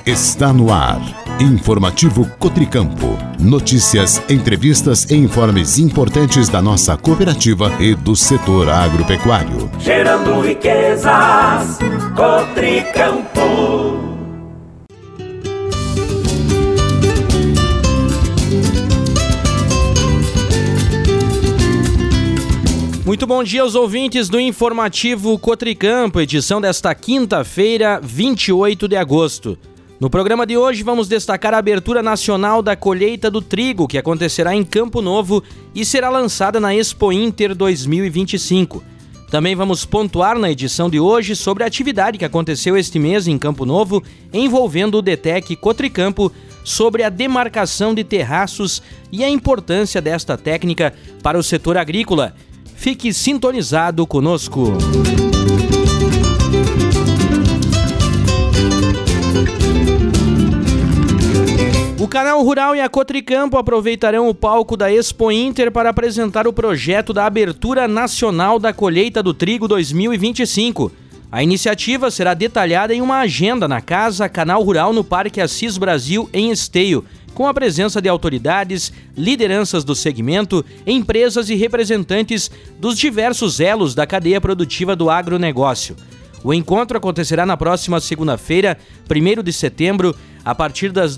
Está no ar. Informativo Cotricampo. Notícias, entrevistas e informes importantes da nossa cooperativa e do setor agropecuário. Gerando riquezas, Cotricampo. Muito bom dia aos ouvintes do Informativo Cotricampo, edição desta quinta-feira, 28 de agosto. No programa de hoje vamos destacar a abertura nacional da colheita do trigo, que acontecerá em Campo Novo e será lançada na Expo Inter 2025. Também vamos pontuar na edição de hoje sobre a atividade que aconteceu este mês em Campo Novo, envolvendo o DTEC Cotricampo, sobre a demarcação de terraços e a importância desta técnica para o setor agrícola. Fique sintonizado conosco. O Canal Rural e a Cotricampo aproveitarão o palco da Expo Inter para apresentar o projeto da abertura nacional da colheita do trigo 2025. A iniciativa será detalhada em uma agenda na Casa Canal Rural no Parque Assis Brasil, em Esteio, com a presença de autoridades, lideranças do segmento, empresas e representantes dos diversos elos da cadeia produtiva do agronegócio. O encontro acontecerá na próxima segunda-feira, 1º de setembro, a partir das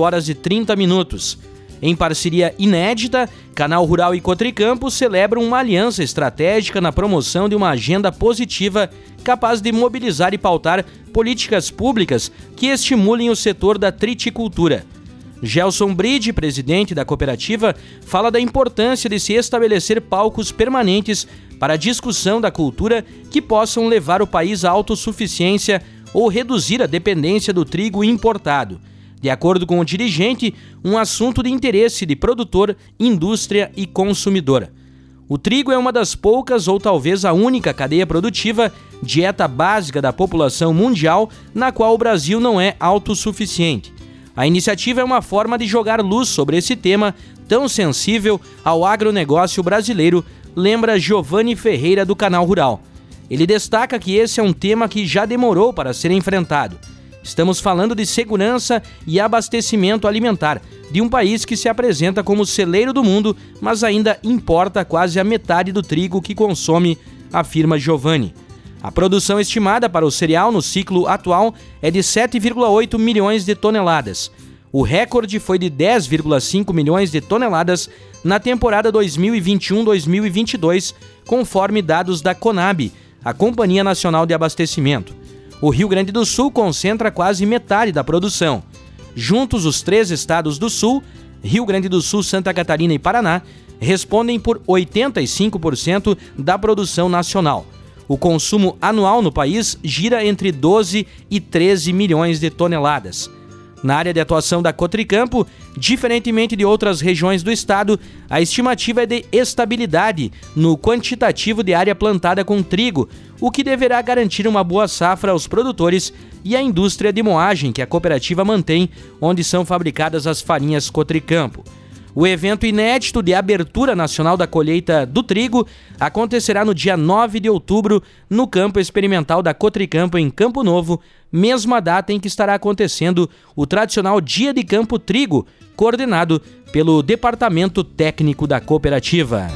18h30. Em parceria inédita, Canal Rural e Cotricampo celebram uma aliança estratégica na promoção de uma agenda positiva capaz de mobilizar e pautar políticas públicas que estimulem o setor da triticultura. Gelson Bride, presidente da cooperativa, fala da importância de se estabelecer palcos permanentes para a discussão da cultura que possam levar o país à autossuficiência ou reduzir a dependência do trigo importado. De acordo com o dirigente, um assunto de interesse de produtor, indústria e consumidor. O trigo é uma das poucas ou talvez a única cadeia produtiva, dieta básica da população mundial, na qual o Brasil não é autossuficiente. A iniciativa é uma forma de jogar luz sobre esse tema tão sensível ao agronegócio brasileiro, lembra Giovanni Ferreira do Canal Rural. Ele destaca que esse é um tema que já demorou para ser enfrentado. Estamos falando de segurança e abastecimento alimentar de um país que se apresenta como celeiro do mundo, mas ainda importa quase a metade do trigo que consome, afirma Giovanni. A produção estimada para o cereal no ciclo atual é de 7,8 milhões de toneladas. O recorde foi de 10,5 milhões de toneladas na temporada 2021-2022, conforme dados da Conab, a Companhia Nacional de Abastecimento. O Rio Grande do Sul concentra quase metade da produção. Juntos, os 3 estados do Sul, Rio Grande do Sul, Santa Catarina e Paraná, respondem por 85% da produção nacional. O consumo anual no país gira entre 12 e 13 milhões de toneladas. Na área de atuação da Cotricampo, diferentemente de outras regiões do estado, a estimativa é de estabilidade no quantitativo de área plantada com trigo, o que deverá garantir uma boa safra aos produtores e à indústria de moagem que a cooperativa mantém, onde são fabricadas as farinhas Cotricampo. O evento inédito de abertura nacional da colheita do trigo acontecerá no dia 9 de outubro no campo experimental da Cotricampo em Campo Novo, mesma data em que estará acontecendo o tradicional Dia de Campo Trigo, coordenado pelo Departamento Técnico da cooperativa.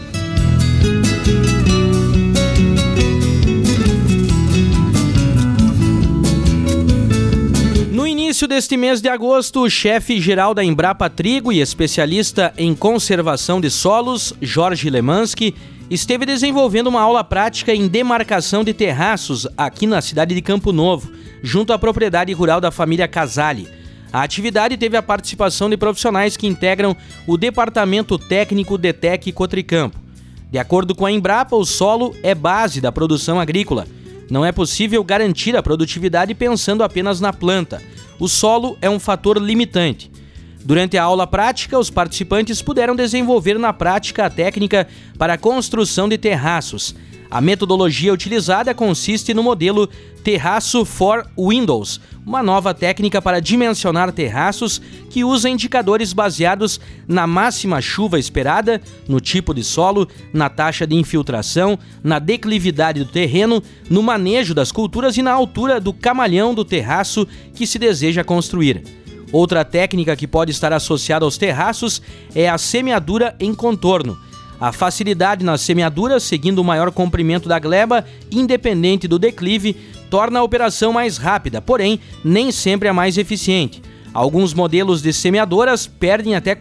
No início deste mês de agosto, o chefe-geral da Embrapa Trigo e especialista em conservação de solos, Jorge Lemansky, esteve desenvolvendo uma aula prática em demarcação de terraços aqui na cidade de Campo Novo, junto à propriedade rural da família Casale. A atividade teve a participação de profissionais que integram o Departamento Técnico DTEC Cotricampo. De acordo com a Embrapa, o solo é base da produção agrícola. Não é possível garantir a produtividade pensando apenas na planta. O solo é um fator limitante. Durante a aula prática, os participantes puderam desenvolver na prática a técnica para a construção de terraços. A metodologia utilizada consiste no modelo Terraço for Windows, uma nova técnica para dimensionar terraços que usa indicadores baseados na máxima chuva esperada, no tipo de solo, na taxa de infiltração, na declividade do terreno, no manejo das culturas e na altura do camalhão do terraço que se deseja construir. Outra técnica que pode estar associada aos terraços é a semeadura em contorno. A facilidade na semeadura, seguindo o maior comprimento da gleba, independente do declive, torna a operação mais rápida, porém, nem sempre a mais eficiente. Alguns modelos de semeadoras perdem até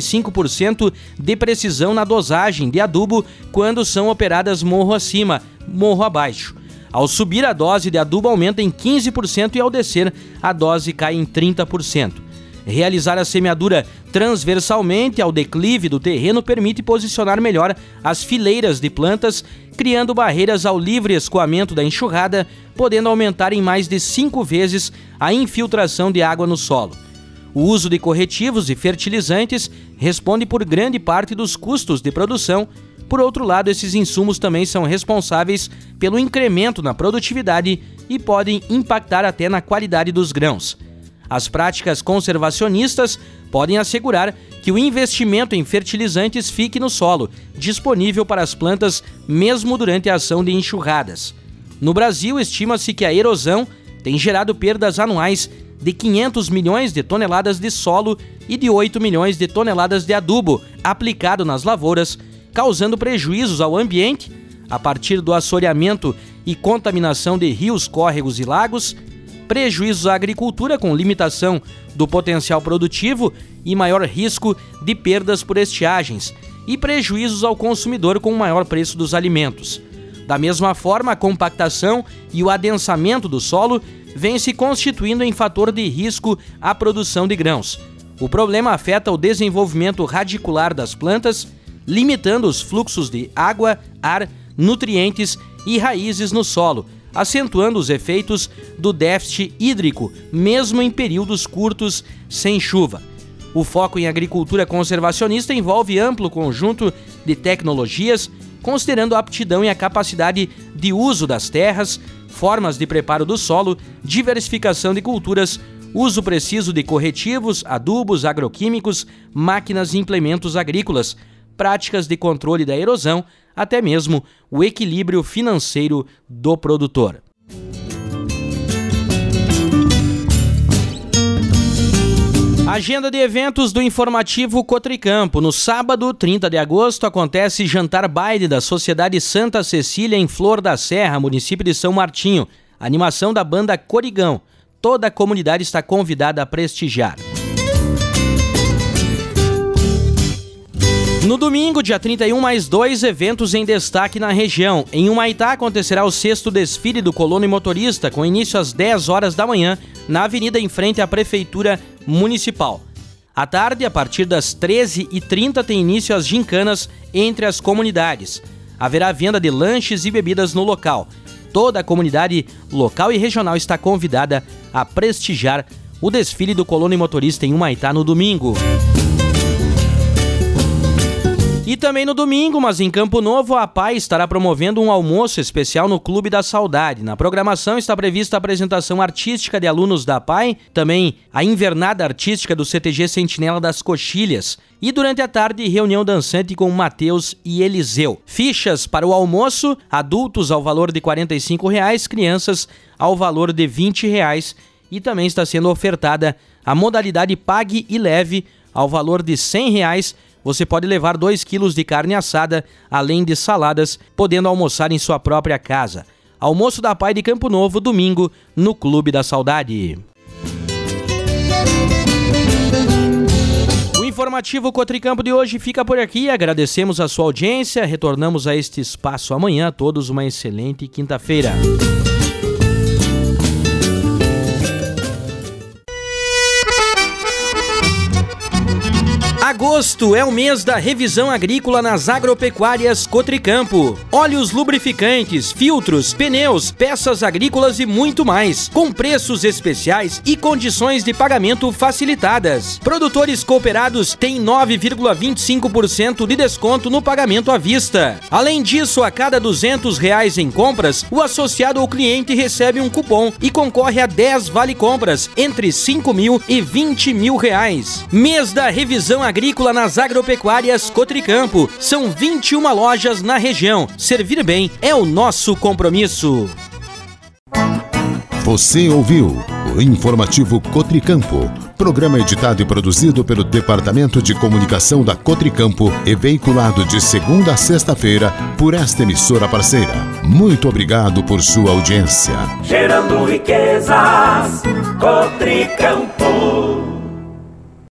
45% de precisão na dosagem de adubo quando são operadas morro acima, morro abaixo. Ao subir, a dose de adubo aumenta em 15% e ao descer, a dose cai em 30%. Realizar a semeadura transversalmente ao declive do terreno permite posicionar melhor as fileiras de plantas, criando barreiras ao livre escoamento da enxurrada, podendo aumentar em mais de 5 vezes a infiltração de água no solo. O uso de corretivos e fertilizantes responde por grande parte dos custos de produção. Por outro lado, esses insumos também são responsáveis pelo incremento na produtividade e podem impactar até na qualidade dos grãos. As práticas conservacionistas podem assegurar que o investimento em fertilizantes fique no solo, disponível para as plantas mesmo durante a ação de enxurradas. No Brasil, estima-se que a erosão tem gerado perdas anuais de 500 milhões de toneladas de solo e de 8 milhões de toneladas de adubo aplicado nas lavouras, causando prejuízos ao ambiente a partir do assoreamento e contaminação de rios, córregos e lagos, prejuízos à agricultura com limitação do potencial produtivo e maior risco de perdas por estiagens, e prejuízos ao consumidor com o maior preço dos alimentos. Da mesma forma, a compactação e o adensamento do solo vêm se constituindo em fator de risco à produção de grãos. O problema afeta o desenvolvimento radicular das plantas, limitando os fluxos de água, ar, nutrientes e raízes no solo, acentuando os efeitos do déficit hídrico, mesmo em períodos curtos sem chuva. O foco em agricultura conservacionista envolve amplo conjunto de tecnologias, considerando a aptidão e a capacidade de uso das terras, formas de preparo do solo, diversificação de culturas, uso preciso de corretivos, adubos, agroquímicos, máquinas e implementos agrícolas, práticas de controle da erosão, até mesmo o equilíbrio financeiro do produtor. Agenda de eventos do informativo Cotricampo. No sábado, 30 de agosto, acontece jantar baile da Sociedade Santa Cecília em Flor da Serra, município de São Martinho. Animação da banda Corigão. Toda a comunidade está convidada a prestigiar. No domingo, dia 31, mais 2 eventos em destaque na região. Em Humaitá acontecerá o 6º desfile do colono e motorista, com início às 10 horas da manhã, na avenida em frente à Prefeitura Municipal. À tarde, a partir das 13h30, tem início as gincanas entre as comunidades. Haverá venda de lanches e bebidas no local. Toda a comunidade local e regional está convidada a prestigiar o desfile do colono e motorista em Humaitá no domingo. E também no domingo, mas em Campo Novo, a APAI estará promovendo um almoço especial no Clube da Saudade. Na programação está prevista a apresentação artística de alunos da APAI, também a invernada artística do CTG Sentinela das Coxilhas. E durante a tarde, reunião dançante com Matheus e Eliseu. Fichas para o almoço, adultos ao valor de R$ 45,00, crianças ao valor de R$ 20,00. E também está sendo ofertada a modalidade Pague e Leve ao valor de R$ 100,00. Você pode levar 2 quilos de carne assada, além de saladas, podendo almoçar em sua própria casa. Almoço da APAI de Campo Novo, domingo, no Clube da Saudade. O informativo Cotricampo de hoje fica por aqui. Agradecemos a sua audiência. Retornamos a este espaço amanhã. A todos uma excelente quinta-feira. Agosto é o mês da revisão agrícola nas agropecuárias Cotricampo. Óleos lubrificantes, filtros, pneus, peças agrícolas e muito mais, com preços especiais e condições de pagamento facilitadas. Produtores cooperados têm 9,25% de desconto no pagamento à vista. Além disso, a cada R$200 em compras, o associado ou cliente recebe um cupom e concorre a 10 vale-compras entre R$5.000 e R$20.000. Mês da revisão agrícola nas agropecuárias Cotricampo. São 21 lojas na região. Servir bem é o nosso compromisso. Você ouviu o Informativo Cotricampo, programa editado e produzido pelo Departamento de Comunicação da Cotricampo e veiculado de segunda a sexta-feira por esta emissora parceira. Muito obrigado por sua audiência. Gerando riquezas, Cotricampo.